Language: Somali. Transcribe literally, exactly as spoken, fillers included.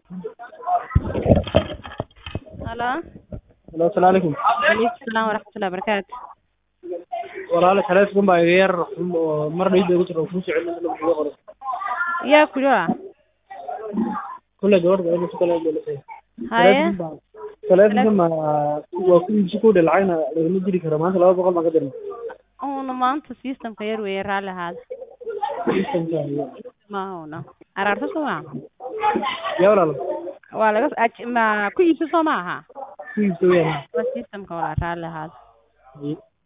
Hello. Hello, السلام عليكم. عليكم السلام ورحمة الله وبركاته. walaal telefoon baa iga yar mar dhig ugu jiro ku socon inuu ugu qoro yaa ku jira kullu gabadha inuu ku kala yeelay haye telefoon ma waa ku inji ku dhalacayna laga jiri karo maanta laba boqol ma ka dirno oo maanta systemka yar way raali haad systemka ma hawna ararta soo ma yaa walaal waa laga ma ku iibso soo maaha ku iibso weeyaan waa systemka wala raali haad